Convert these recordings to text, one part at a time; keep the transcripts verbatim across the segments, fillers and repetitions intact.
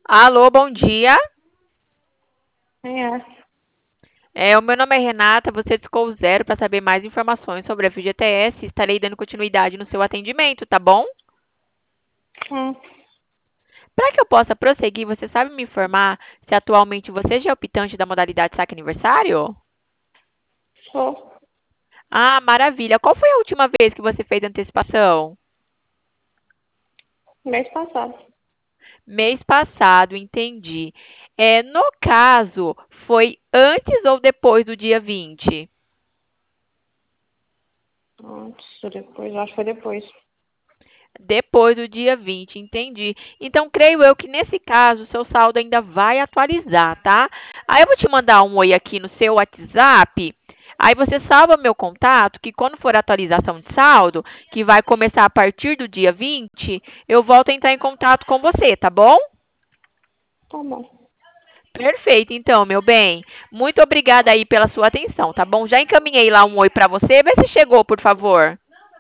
Alô, bom dia. É. É, o meu nome é Renata, você discou o zero para saber mais informações sobre a F G T S. Estarei dando continuidade no seu atendimento, tá bom? Hum, Para que eu possa prosseguir, você sabe me informar se atualmente você já é optante da modalidade saque aniversário? sou. Ah, maravilha. Qual foi a última vez que você fez antecipação? Mês passado. Mês passado, entendi. É, no caso, foi antes ou depois do dia vinte? Antes, depois, acho que foi depois. Depois do dia vinte, entendi. Então, creio eu que nesse caso, o seu saldo ainda vai atualizar, tá? Aí eu vou te mandar um oi aqui no seu WhatsApp. Aí você salva meu contato, que quando for a atualização de saldo, que vai começar a partir do dia vinte, eu volto a entrar em contato com você, tá bom? Tá bom. Perfeito, então, meu bem. Muito obrigada aí pela sua atenção, tá bom? Já encaminhei lá um oi para você. Vê se chegou, por favor.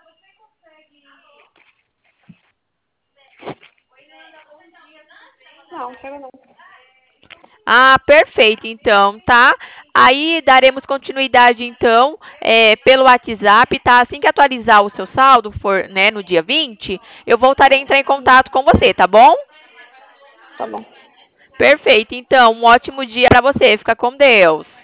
Não, chega não. Ah, perfeito, então, tá? Aí daremos continuidade, então, é, pelo WhatsApp, tá? Assim que atualizar o seu saldo, for, né, no dia vinte, eu voltarei a entrar em contato com você, tá bom? Tá bom. Perfeito, então, um ótimo dia para você. Fica com Deus.